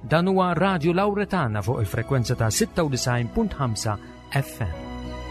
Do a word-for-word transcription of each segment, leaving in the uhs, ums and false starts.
Dan huwa Radju Lawretana fuq il-frekwenza ta' sitta u tisgħin punt ħamsa F M.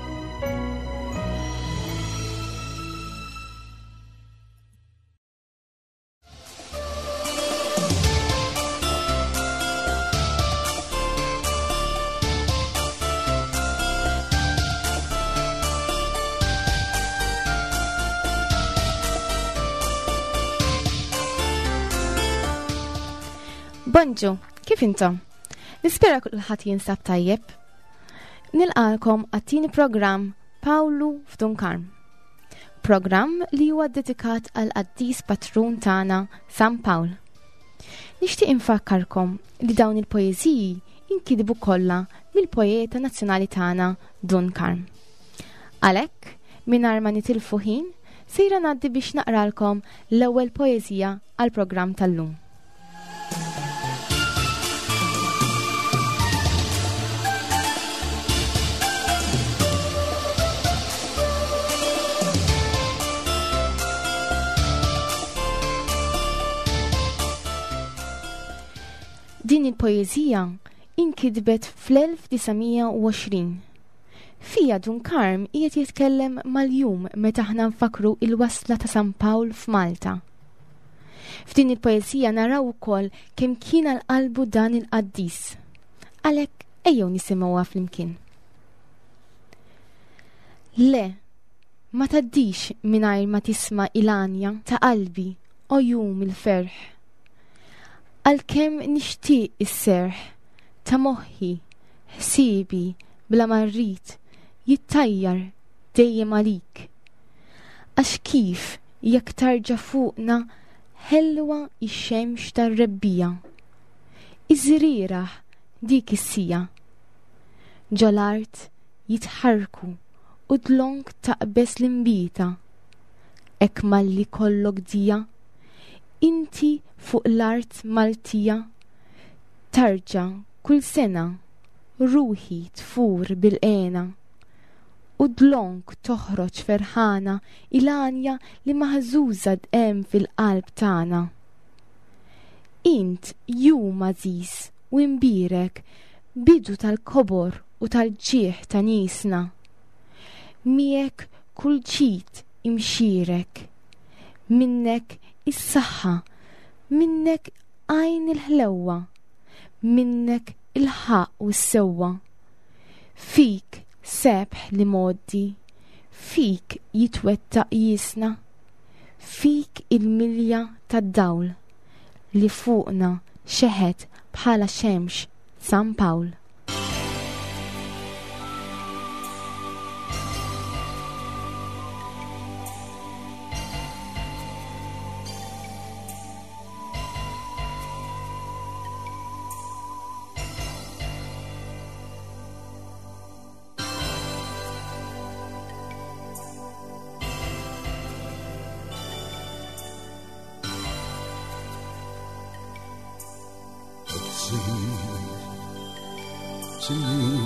Bonġu, kif intom? Nispera kulħadd jinsab tajjeb. Nilqalkom għat-tieni programm Pawlu f'Dunkarm. Programm li huwa dedikat għal qaddis patrun tagħna San Pawl. Nixtieq infakkarkom li dawn il-poeżiji inkitbu kollha mill-poeta nazzjonali tagħna Dunkarm. Għalhekk, mingħajr ma nitilfu ħin, sejra ngħaddi biex naqralkom l-ewwel poeżija għall-programm tal-lum. Din il-poeżija inkitbet fl-elf tisa' u għoxrin. Fija Dunkarm qiegħed jitkellem mal-jum meta aħna nfakru il-wasla ta' San Pawl f'Malta. F'din il-poeżija naraw ukoll kemm kien għall-qalbu dan il-qaddis. Għalhekk ejjew nisimgħuha flimkien. Le, ma taddix mingħajr ma tisma' il-anja ta' qalbi o jum il-ferħ. Għal-kem nixtieq is-serħ ta' moħħi, ħsiebi bla marrit jittajjar dejjem għalik. Għax kif jekk tarġa' fuqna ħelwa ix-xemx tar-rebbija. Iż-żrieraħ dik is-sija. Ġol-art jitħarku u dlonk taqbes l-imbita. Ek malli kollok dija, inti fuq l-art Maltija tarġa kull sena ruħi tfur bil-qena u dlonk toħroġ ferħana il-anja li maħżuża dqem fil-qalb tagħna. Int jum aziz u imbirek bidu tal-kobor u tal-ġieħ ta' niesna. Miek kull ċit imxirek, minnek is-saħħa, minnek għajn il-ħlewwa, minnek il-ħaq u s-sewwa. Fik sebħ li moddi, fik jitwettaq jisna, fik il-milja tad-dawl li fuqna xeħet bħala xemx San Pawl. To you,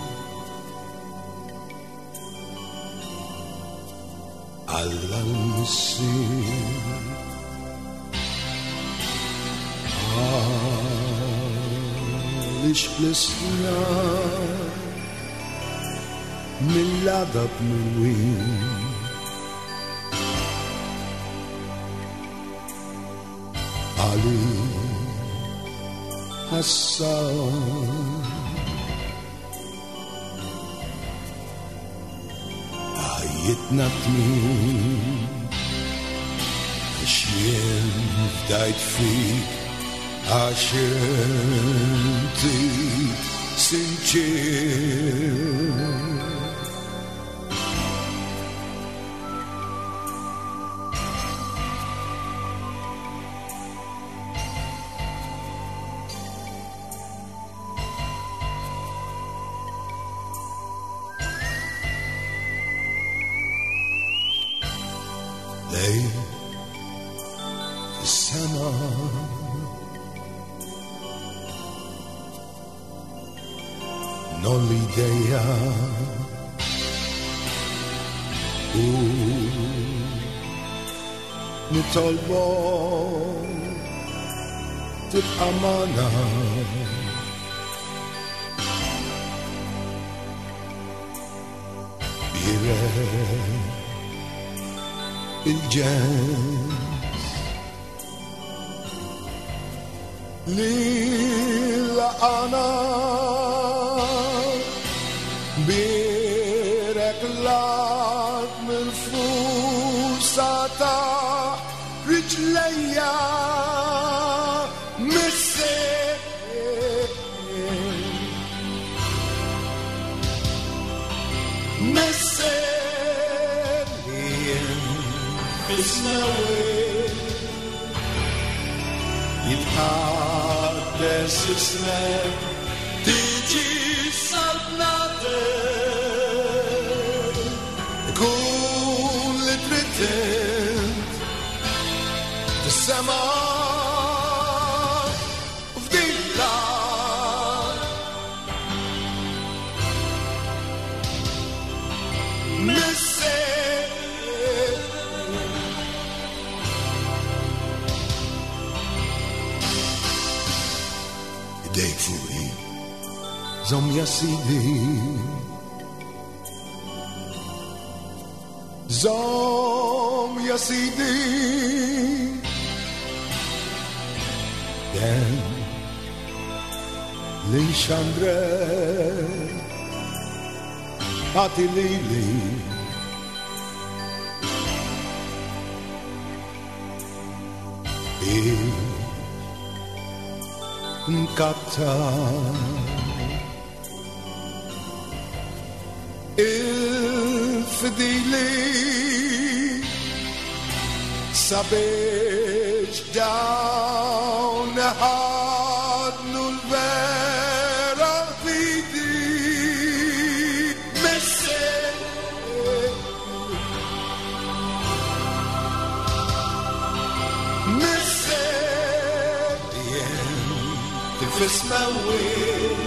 Al-Lansir, għalix blisna mill-adab mill-win, għali Hassan jitnatmin xien fdajt fik għaxinti sinċir. Lej fis-sema nolli dejja u nitolbok tibqa' magħna. Il-ġens li laqana birek lat mill-fusa ta' riġlejja mis-sejn mis-sejn Ismawil jitħaddes ismek tiġi saltnatek kun li trittent fis-sema f'din l-ard Dejk fuqi, zom ja sidi, zom ja sidi, den li xandre, ati li li, Nkatta il-fidili sabiex dawn ħadnu l-vera fidi messe messe Fismawil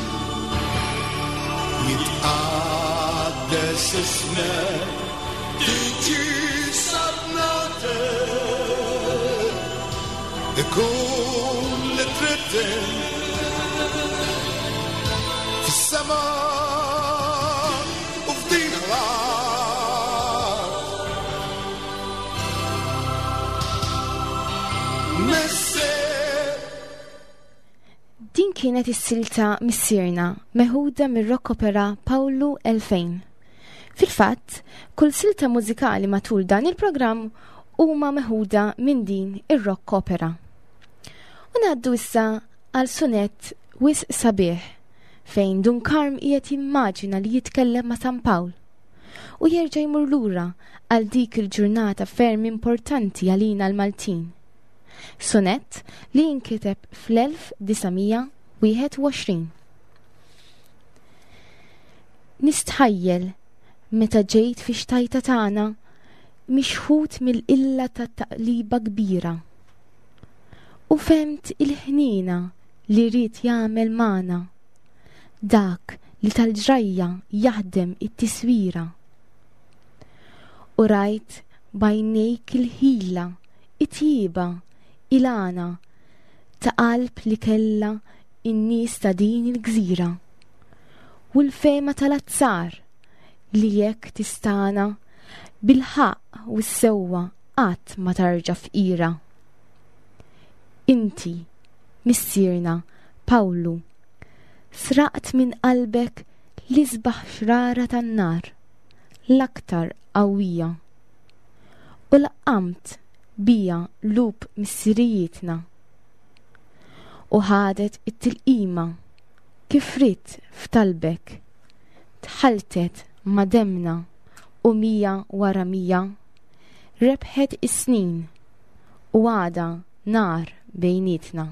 jitqaddes ismek tiġi saltnatek ikun li trittent fis-sema u f'din l-ard Din kienet is-silta Missirna meħuda mir-rock opera Pawlu elfejn. Fil-fatt, kull silta mużikali matul dan il-programm huma meħuda minn din ir-rock opera. U ngħaddu issa għal sunett Wis sabiħ fejn Dunkarm qiegħed jimmaġina li jitkellem ma' San Pawl u jerġa' jmur lura għal dik il-ġurnata ferm importanti għalina l-Maltin. Sonett li jinkiteb fl-elf tisa' wieħed u għoxrin. Nistħajjel meta ġejt fi xtajta tagħna mixħut mill-illa ta' taqliba kbira u femt il-ħnina li rrid jagħmel magħna dak li tal-ġrajja jaħdem it-tiswira u rajt bajnejk il-ħila it-tjiba il-għana ta' qalb li kella in-nies ta' din il-gżira u l-fema tal-azzar li jekk tistana bil-ħaq u s-sewwa qatt ma tarġa' fqira. Inti, Missirna Pawlu, sraqt minn qalbek l-isbaħ xrara tan-nar l-aktar qawwija u laqqamt bija lub missirijietna u ħadet it-tilqima kif rid f'talbek tħaltet ma' demna u mija wara mija rebħet is-snin u għada nar bejnietna.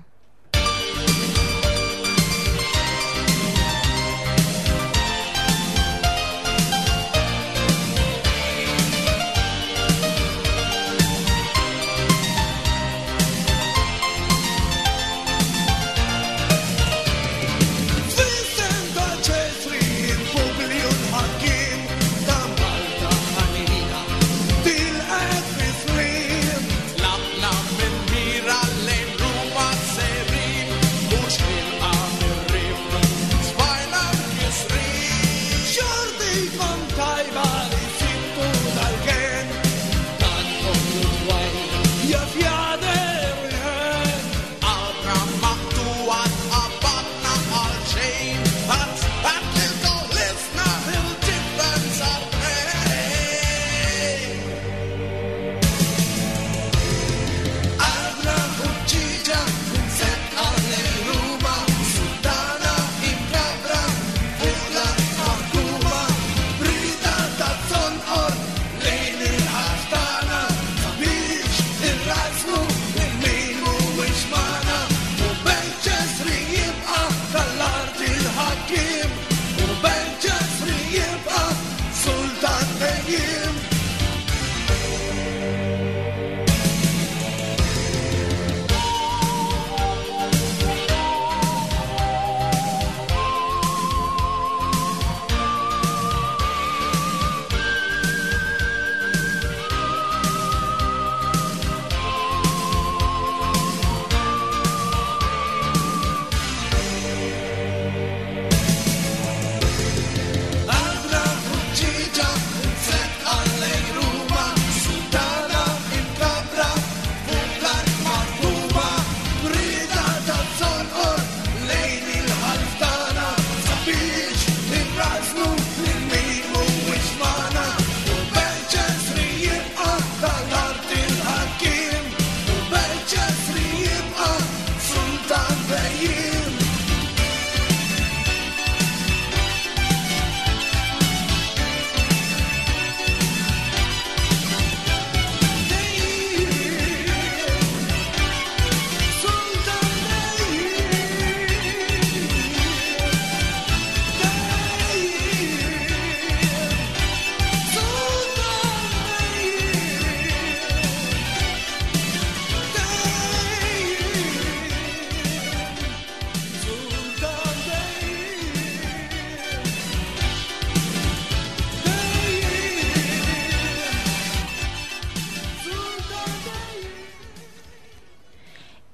Say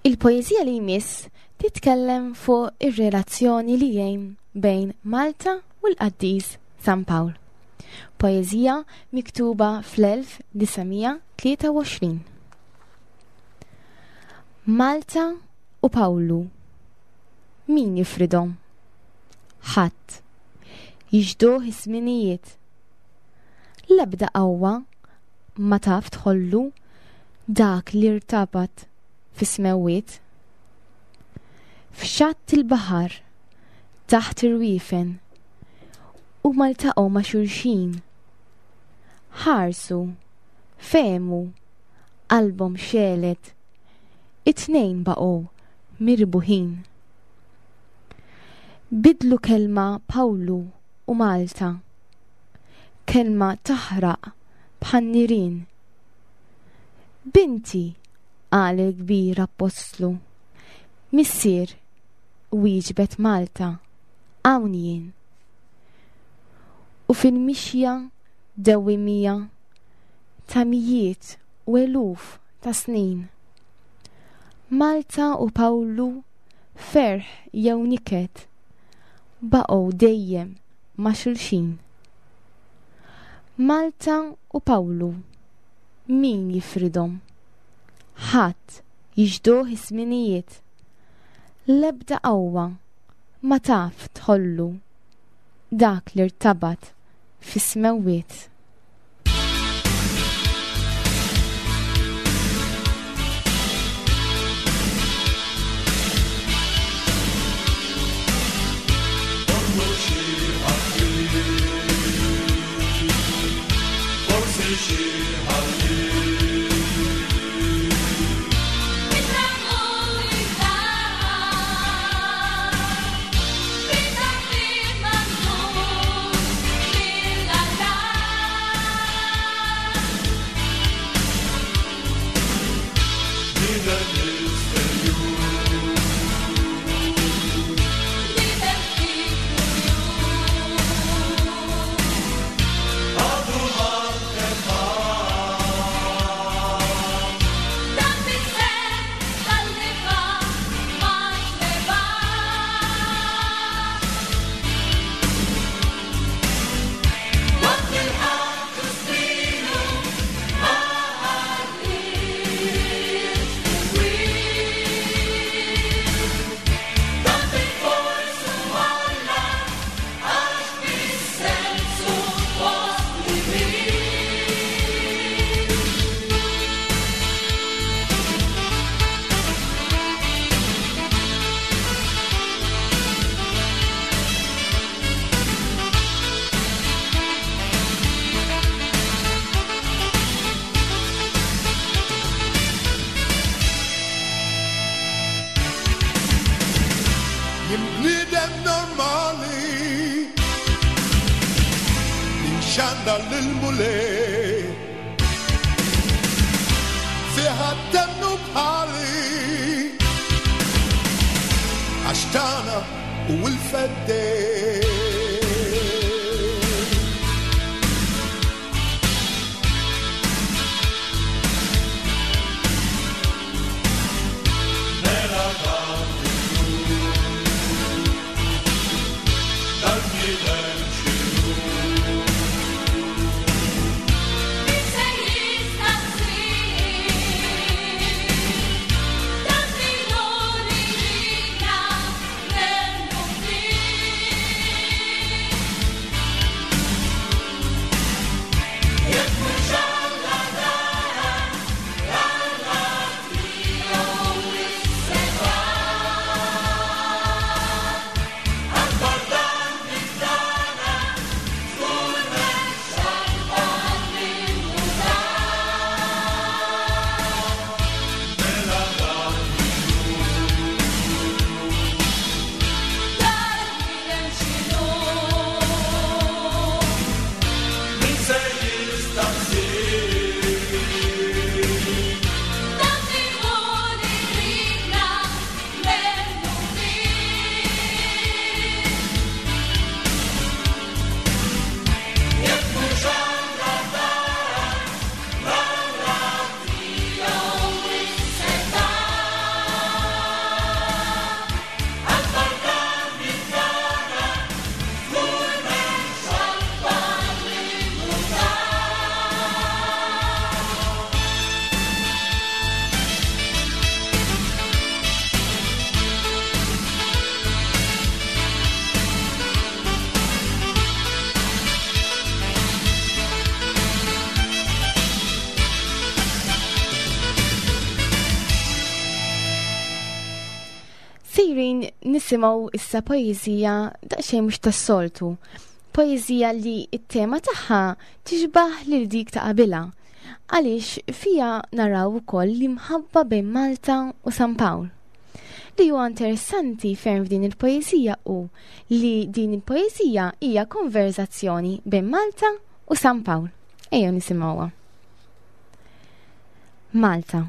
Il-poezija li jmiss titkellem fuq ir-relazzjoni li jgħin bejn Malta u l-Qaddiż San Pawl. Poezija miktuba fl-elf disajnija tlieta u għoxrin. Malta u Pawlu. Min jifridhom? Ħadd. Jixduh is-żminijiet. L-ebda qawwa ma taf tħollu dak li irtabat fis-smewwiet. F'xatt il-baħar taħt irwiefen u maltaqgħu ma' xulxin. Ħarsu, fehmu, qalbhom xelet, it-tnejn baqgħu mirbuħin. Bidlu kelma Pawlu u Malta, kelma taħraq bħan nirien. Binti, qal il-kbir Apostlu, missier wieġbet Malta, hawn jien. U fil-mixja dewwimija ta' mijiet u eluf ta' snin. Malta u Pawlu ferħ jew niket baqgħu dejjem ma' xulxin. Malta u Pawlu, min jifridhom? Ħadd jixduh is-żminijiet. L-ebda qawwa ma taf tħollu dak li irtabat fis-smewwiet. xanda l-mule fiħat temnu bħali għaxtana u l-fedde nisimgħu issa poeżija daqsxejn mhux tas-soltu. Poeżija li t-tema tagħha tixbaħ lil dik ta' qabilha. Għaliex fija naraw ukoll l-imħabba bejn Malta u San Pawl. Li huwa interessanti ferm f'din il-poeżija u li din il-poeżija hija konverzazzjoni bejn Malta u San Pawl. Ejja nisimgħuha. Malta.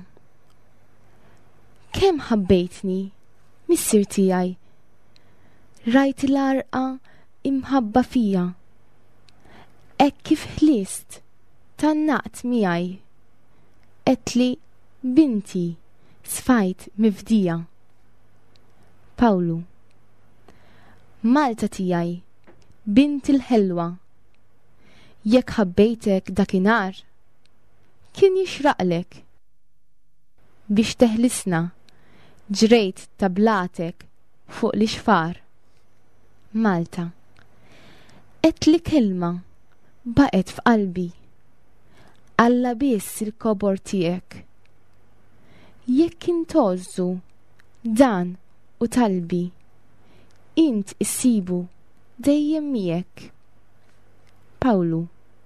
Kemm ħabbejtni, missier tiegħi. Rajt l-arqa imħabba fija. Hekk kif ħlist tannaqt miegħi. Qedli binti sfajt mifdija. Pawlu. Malta tiegħi, bint il-ħelwa. Jekk ħabbejtek dakinhar, kien jixraqlek. Biex teħlisna, ġrejt tablatek fuq l-ixfar. Malta. Qedli kelma baqet f'qalbi. Alla biss il-kobor tiegħek. Jekk intozzu dan u talbi, int issibu dejjem miegħek. Pawlu.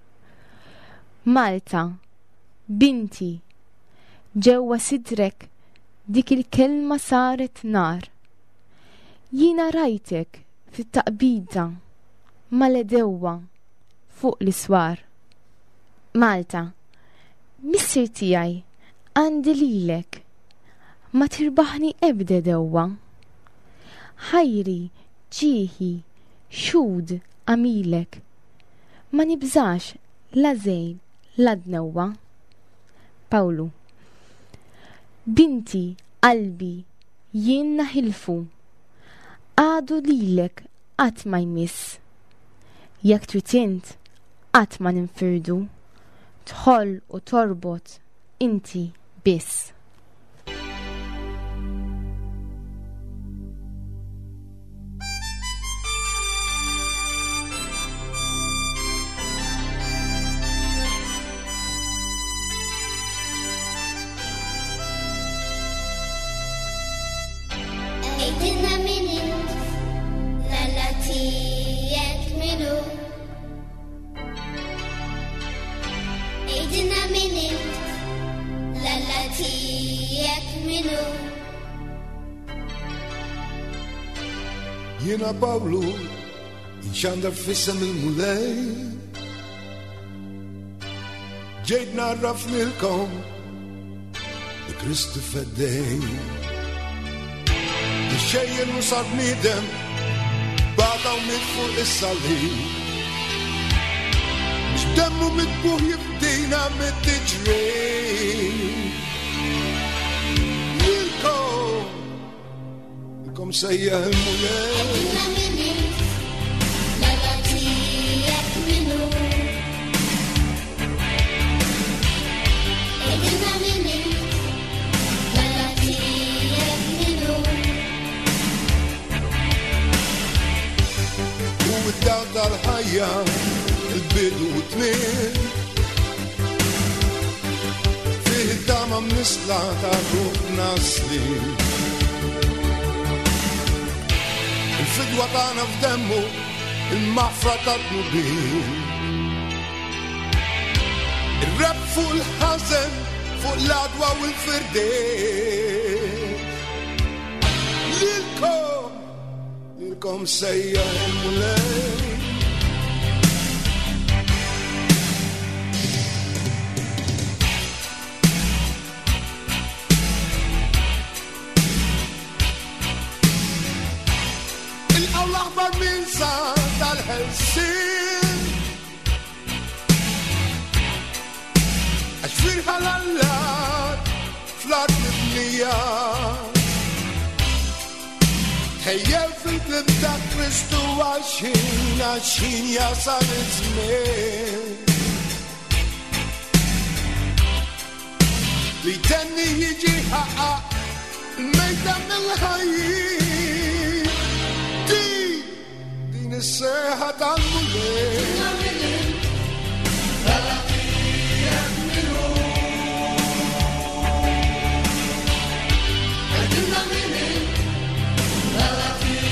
Malta, binti, ġewwa sidrek dik il-kelma saret nar. Jina rajtek fit-taqbida mal-edewwa fuq l-iswar. Malta, missier tiegħi għandi lilek, ma tirbaħni ebda dewwa. Ħajri, ġieħi, xud għamilek, ma nibżax la żejn la dnewwa. Pawlu. Binti, qalbi, jien naħilfu, għadu lilek qatt ma jmiss. Jekk tritint qatt ma ninfirdu, tħoll u torbot inti biss. Jiena Pawlu, inxandar fissem il-mulej, ġejt narraf lilkom Kristu feddej. Ixxejjen u sar bniedem badaw mitfu is-salib, mux demmu mitbuħ jibdina mit-tiġrej. Kom sejja il-mulej. Edna minni, lala tijek minnu. Edna minni, lala tijek minnu. U id-daw tal-ħajja, il-bidu u t-tmien, fih id-dama mnisla ta' ruħ nasli. Il-fidwa tagħna f'demmu, il-maħfra tat-nubin. Ir-reb fuq il-ħażen, fuq l-adwa u l-firdin. Lilkom, lilkom sejja il-mulej. L-aħbar minn sa tal-ħelsin, għax firħa l-allat fl-art nibnija, tħejjew fil-klib ta' Kristu għaxin, għaxin jasal iż-żmien li tenni jiġi ħaqaq il-mejda mill-ħajjin. Is-seħħa tal-mulej. Lala tijek minnu. Edna minni, lala tijek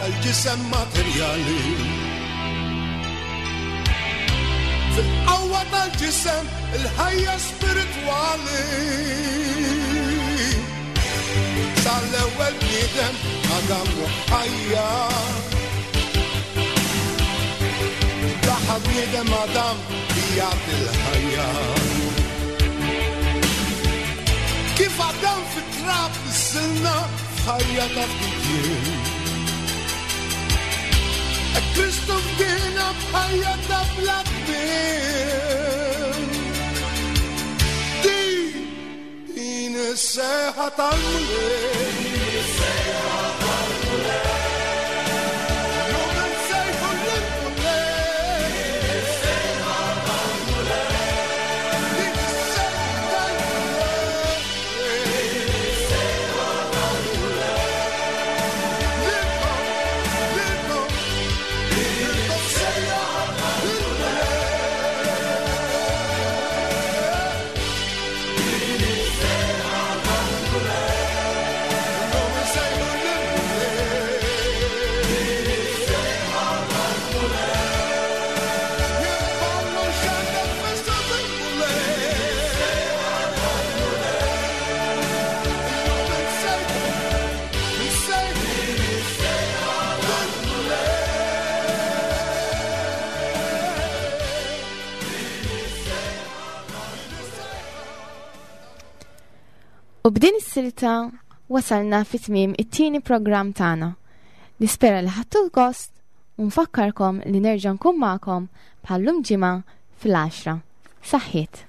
tal-ġisem materjali. Fil-qawwa tal-ġisem il-ħajja spiritwali. Sal-ewwel bniedem Adam u Ħajja. Daħħa bniedem Adam jagħti l-ħajja. Kif Adam fit-trab nissilna f'ħajja ta' fdien. Kristu fdina b'ħajja ta' bla tmiem. Din is-seħħa tal-mulej. Din is-seħħa tal-mulej. U b'din is-silta wasalna fit-tmiem it-tieni programm tagħna. Nispera li ħadtu gost u nfakkarkom li nerġa' nkun magħkom bħallum ġimgħa fil-għaxra. Saħħiet.